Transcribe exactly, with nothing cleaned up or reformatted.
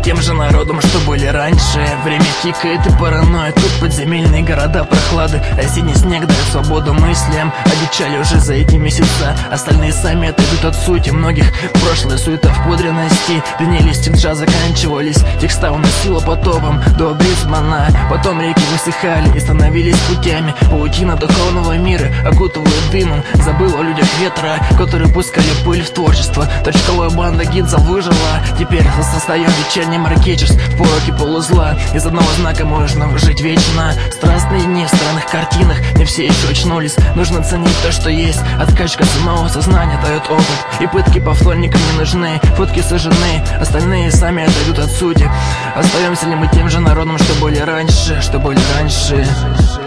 тем же народом, что были раньше. Время тикает и паранойя, тут подземельные города прохлады. Осенний снег дает свободу мыслям, одичали уже за эти месяца. Остальные сами отойдут от сути многих. Прошлая суета в пудренности, дни листинджа заканчивались. Текста уносила потопом до Брисбена. Потом реки высыхали и становились путями. Паутина духовного мира окутывает дымом. Забыл о людях ветра, которые пускали пыль в творчество. Точковая банда Гинза выжила. Теперь состою вечерним ракетчерс в пороке полузла. Из одного знака можно жить вечно. Страстные дни в странных картинах, не все еще очнулись. Нужно ценить то, что есть. Откачка самого сознания дает опыт. И пытки по вторникам не нужны. Фотки сожжены, остальные сами отойдут от сути. Остаемся ли мы тем же народом, что были раньше, что были раньше?